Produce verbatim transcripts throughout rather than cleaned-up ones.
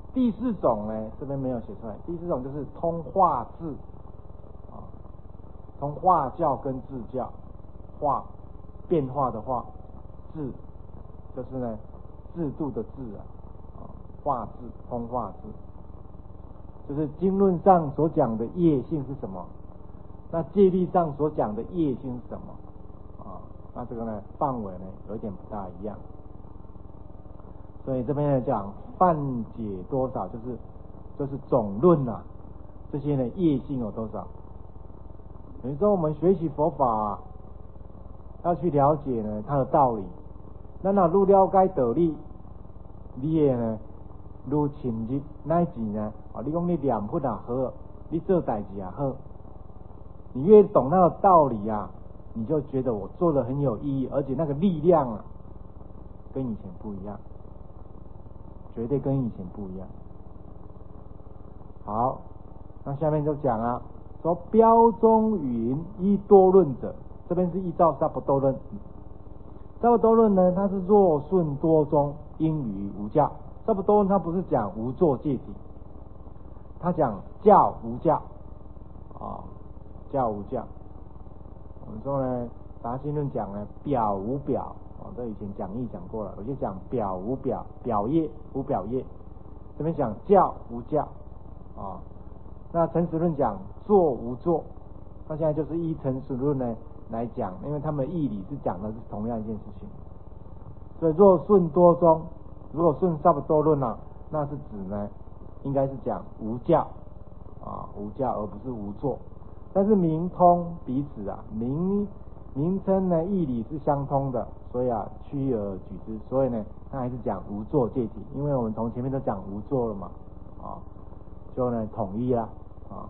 第四种呢，这边没有写出来。第四种就是通化字啊，通化教跟字教，化变化的化，制就是呢制度的制啊，啊化制通化制，就是经论上所讲的业性是什么？那戒律上所讲的业性是什么？啊，那这个呢范围呢有一点不大一样。所以这边来讲范解多少，就是就是总论啊，这些呢业性有多少？等于说我们学习佛法啊，要去了解呢它的道理，那那愈了解道理，你也呢愈深入乃至呢啊，你讲你念佛也好，你做代志也好，你越懂那个道理啊，你就觉得我做的很有意义，而且那个力量啊跟以前不一样，绝对跟以前不一样。好，那下面就讲啊，说标中云依多论者，这边是依照萨婆多论。萨婆多论呢，它是若顺多中，应于无教。萨婆多论它不是讲无作戒体，它讲教无教啊，教无教。我们说呢，达心论讲呢，表无表。哦，这以前讲义讲过了，我就讲表无表，表业无表业。这边讲教无教啊，那诚实论讲做无做，那现在就是依诚实论呢来讲，因为他们义理是讲的是同样一件事情。所以若顺多中，如果顺萨婆多论啊，那是指呢，应该是讲无教啊，无教而不是无做。但是名通彼此啊，名名称呢义理是相通的，所以啊趋而举之，所以呢他还是讲无作戒体，因为我们从前面都讲无作了嘛，啊，就呢统一啦，啊，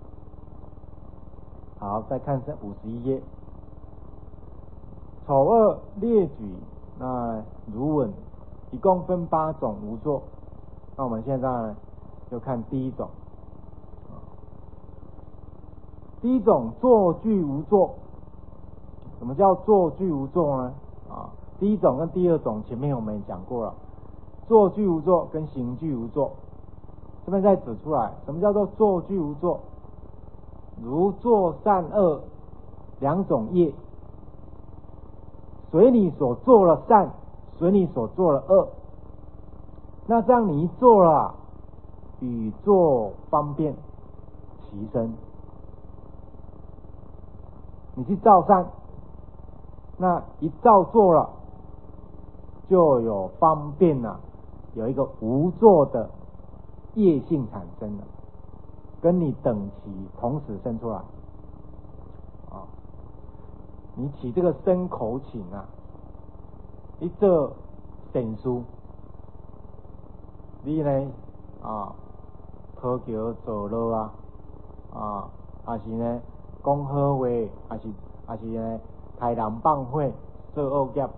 好，再看这五十一页，丑恶列举，那如文一共分八种无作，那我们现在呢就看第一种，第一种作句无作。什么叫作句无作呢？啊，第一种跟第二种前面我们也讲过了，作句无作跟行句无作，这边再指出来，什么叫做作句无作？如作善恶两种业，随你所做了善，随你所做了恶，那这样你一做了，与作方便齐身。你去造善，那一照做了，就有方便了、啊，有一个无作的业性产生了，跟你等齐同时生出来啊。你起这个身口请啊，一做善事，你呢啊，讨桥造路啊，啊，还是呢讲好话，还是还是呢杀人放火做恶业，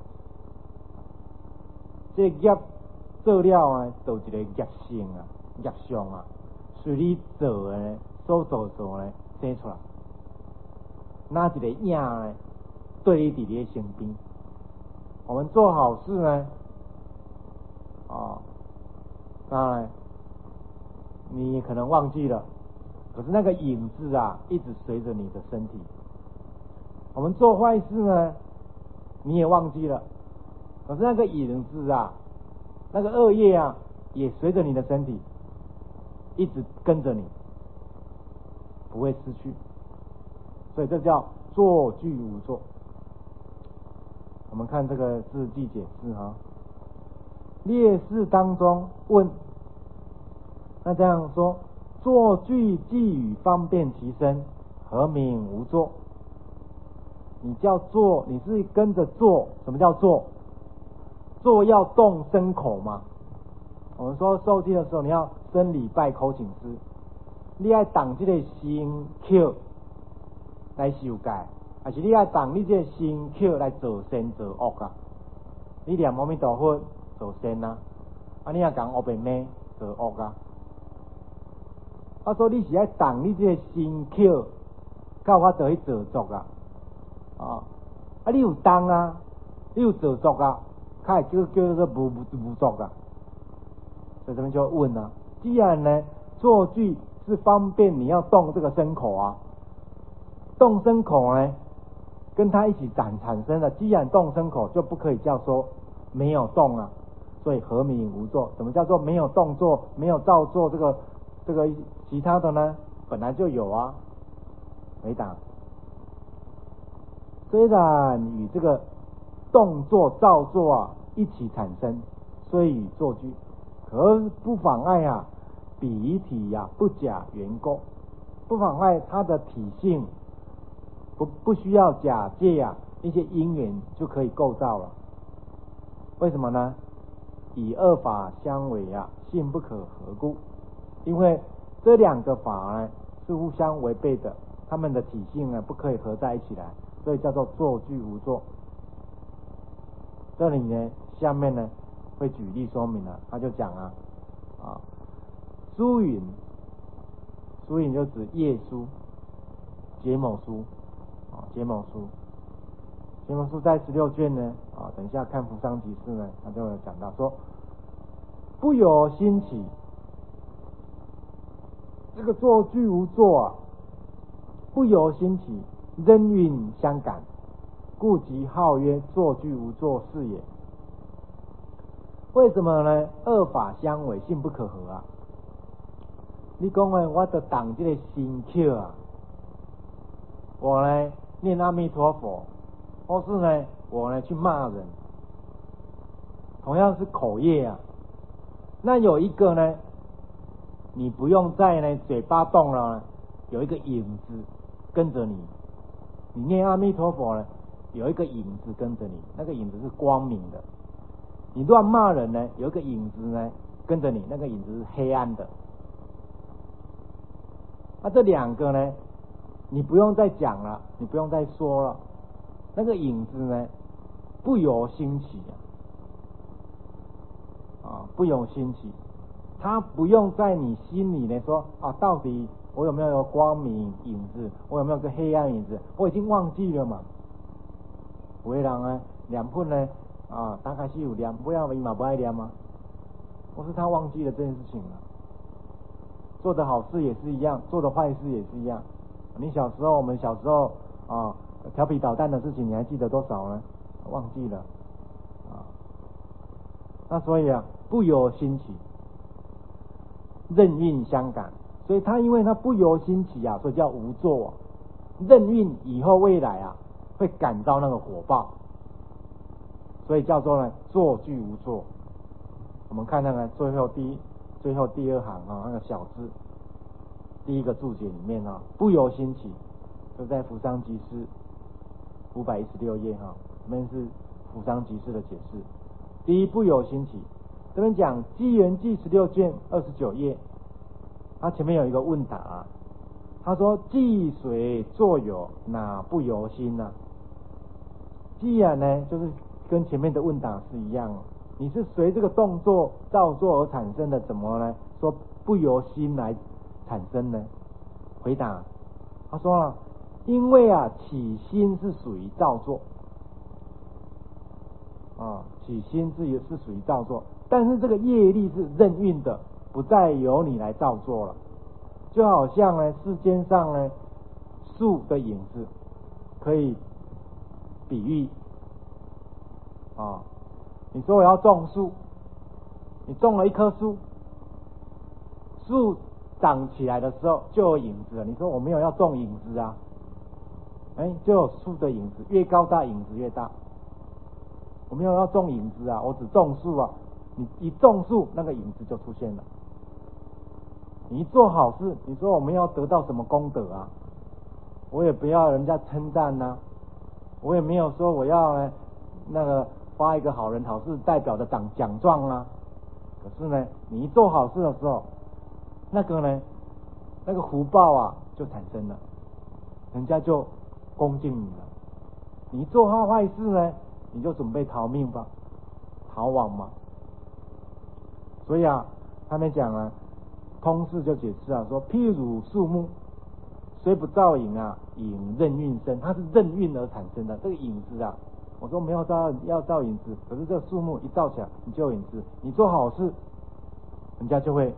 这业做了啊，就一个业性啊，业相啊，随你做的呢，所做做呢生出来，那一个影呢，对你伫你的身边。我们做好事呢，啊，当然你可能忘记了。可是那个影子啊，一直随着你的身体。我们做坏事呢，你也忘记了，可是那个影子啊，那个恶业啊，也随着你的身体，一直跟着你，不会失去。所以这叫作句无作。我们看这个字句解释哈，列事当中问，那这样说。作句寄语方便其身，何名无作？你叫做，你是跟着做，什么叫做？做要动身口嘛。我们说受记的时候，你要生礼拜口请师，你要当这个身口来受戒，还是你要当你这个身口来做善做恶啊？你念阿弥陀佛做善啊，啊你也讲恶变咩做恶啊？他说你是要当你这个身口，到我就去做作啊，啊，啊你有当啊，你有做作啊，才会叫叫做无无无作啊。 所以这边就问了、啊，既然呢做句是方便你要动这个牲口啊，动牲口呢跟它一起产产生的，既然动牲口就不可以叫说没有动啊，所以何名无作？什么叫做没有动作，没有造作？这个这个其他的呢本来就有啊。回答：虽然与这个动作造作啊一起产生，虽与作句，可不妨碍啊彼体呀、啊、不假缘构，不妨碍它的体性不不需要假借啊一些因缘就可以构造了。为什么呢？以二法相违啊，性不可合故。因为这两个法呢是互相违背的，它们的体性呢不可以合在一起来，所以叫做作句无作。这里呢，下面呢会举例说明了，他就讲啊啊，书允，书允就指页书、解某书啊，解某书。解某书在十六卷呢啊，等一下看扶桑集释呢，他就有讲到说，不由心起，这个作句无作啊，不由心起，任运相感，故即号曰作句无作是也。为什么呢？二法相违，性不可合啊。你讲呢，我得当这个心窍啊，我呢念阿弥陀佛，或是呢我呢去骂人，同样是口业啊。那有一个呢，你不用在呢嘴巴动了呢，有一个影子跟着你。你念阿弥陀佛呢，有一个影子跟着你，那个影子是光明的。你乱骂人呢，有一个影子呢跟着你，那个影子是黑暗的。那这两个呢，你不用再讲了，你不用再说了，那个影子呢不由心起啊，啊不由心起，他不用在你心里呢说啊，到底我有没有光明影子，我有没有个黑暗影子，我已经忘记了嘛。有的人呢念本呢啊，刚开始有念，不要伊嘛不爱念吗？或是他忘记了这件事情了。做的好事也是一样，做的坏事也是一样。你小时候，我们小时候啊，调皮捣蛋的事情，你还记得多少呢？忘记了啊。那所以啊，不由心起，任运相感。所以他因为他不由心起啊，所以叫无作、啊。任运以后未来啊，会感到那个火爆，所以叫做呢作句无作。我们看那个最后第一。最后第二行啊，那个小字，第一个注解里面啊，不由心起，就在扶桑集释五百一十六页哈，这边是扶桑集释的解释。第一，不由心起，这边讲纪元记十六卷二十九页，它前面有一个问答、啊，他说既随作有，哪不由心呢、啊？既然呢，就是跟前面的问答是一样。你是随这个动作造作而产生的，怎么呢？说不由心来产生呢？回答，他说了，因为啊，起心是属于造作，啊，起心是是属于造作，但是这个业力是任运的，不再由你来造作了。就好像呢，世间上呢，树的影子可以比喻啊。你说我要种树，你种了一棵树，树长起来的时候就有影子了。你说我没有要种影子啊，哎，就有树的影子，越高大影子越大。我没有要种影子啊，我只种树啊。你一种树，那个影子就出现了。你一做好事，你说我们要得到什么功德啊？我也不要人家称赞呐，我也没有说我要呢那个。发一个好人好事代表的奖奖状啦，可是呢，你一做好事的时候，那个呢，那个福报啊就产生了，人家就恭敬你了。你做坏坏事呢，你就准备逃命吧，逃亡嘛。所以啊，他们讲啊，通释就解释啊，说譬如树木，虽不造影啊，影任运生，它是任运而产生的这个影子啊。我说没有造要造影子，可是这个树木一造起来，你就有影子。你做好事， 人家就会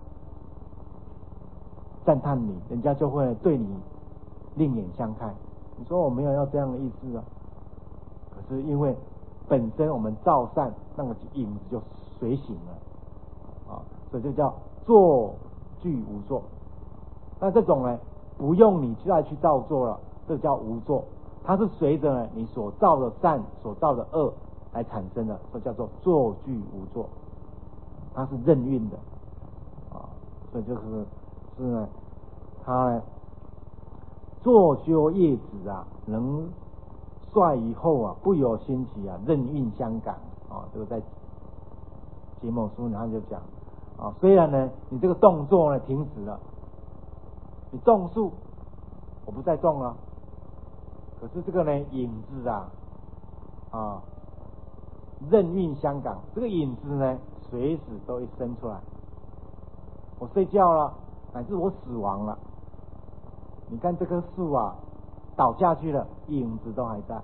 赞叹你，人家就会对你另眼相看。你说我没有要这样的意思啊，可是因为本身我们造善，那个影子就随行了啊，所以就叫作具无作。那这种呢，不用你再去造作了，这叫无作。它是随着呢你所造的善、所造的恶来产生的，这叫做作具无作。它是任运的啊，所以就是是呢，它呢作修业子啊，能率于后啊，不由心起啊，任运相感啊。这个在解某书然后就讲啊，虽然呢你这个动作呢停止了，你种树，我不再种了，可是这个呢影子啊啊任运相感，这个影子呢随时都会生出来。我睡觉了，乃至我死亡了，你看这棵树啊倒下去了，影子都还在。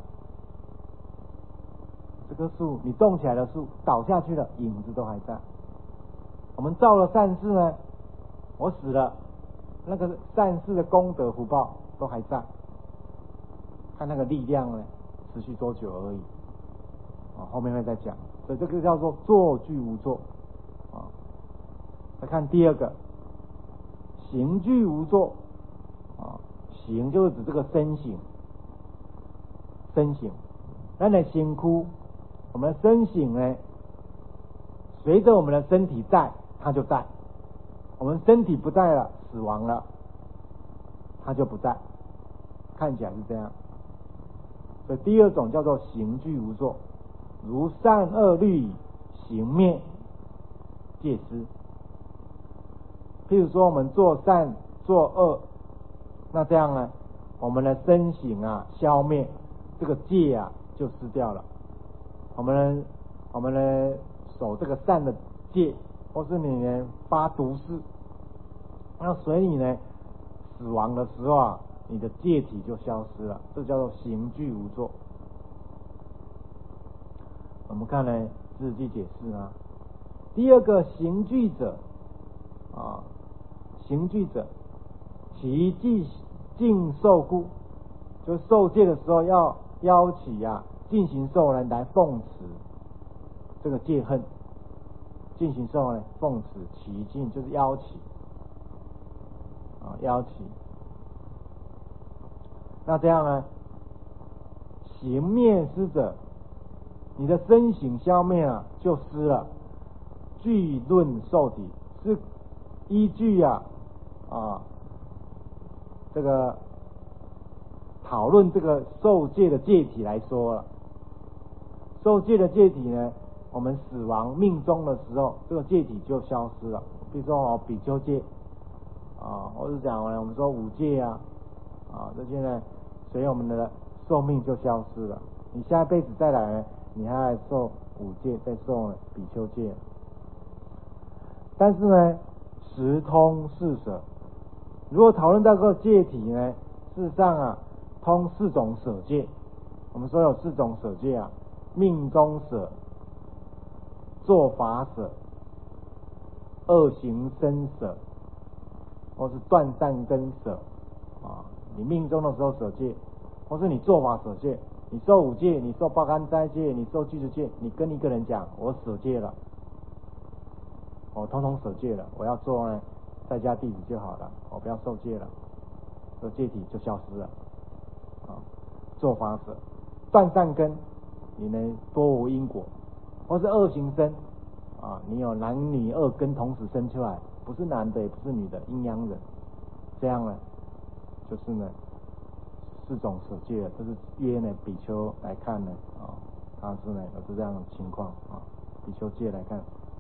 这棵树你种起来的树倒下去了，影子都还在。我们造了善事呢，我死了，那个善事的功德福报都还在，看那个力量呢持续多久而已啊，后面会再讲。所以这个叫做作具无作啊。再看第二个，行具无作啊，行就是指这个身形，身形，咱的身躯，我们的身形呢，随着我们的身体在，它就在；我们身体不在了，死亡了，它就不在。看起来是这样。所以第二种叫做行具无作，如善恶律行灭戒失。譬如说我们做善做恶，那这样呢，我们的身形啊消灭，这个戒啊就失掉了。我们呢，我们呢守这个善的戒，或是你呢发毒誓，那随你呢死亡的时候啊，你的戒体就消失了，这叫做行具无作。我们看呢字句解释啊，第二个行具者啊，行具者，其既尽受故，就受戒的时候要邀起啊进行受人来奉持这个戒恨，进行受呢奉持其尽就是邀起啊邀起。那这样呢，行灭失者，你的身形消灭了就失了。据论受体是依据啊啊这个讨论这个受戒的戒体来说了。受戒的戒体呢，我们死亡命终的时候，这个戒体就消失了。比如说哦，比丘戒啊，或是讲呢，我们说五戒啊啊这些呢，随我们的寿命就消失了。你下一辈子再来呢，你还来受五戒，再受呢比丘戒。但是呢，时通四舍。如果讨论到这个戒体呢，事实上啊，通四种舍戒。我们说有四种舍戒啊，命中舍、做法舍、恶行身舍，或是断善根舍啊。你命中的时候舍戒，或是你做法舍戒。你受五戒，你受八干斋戒，你受具足戒，你跟一个人讲，我舍戒了，我通通舍戒了，我要做呢在家弟子就好了，我不要受戒了，这戒体就消失了啊。做法舍，断善根，你呢多无因果，或是恶行身啊，你有男女二根同时生出来，不是男的也不是女的，阴阳人，这样呢就是呢四种舍戒了。这是约呢比丘来看呢啊，他是呢有这样的情况啊，比丘戒来看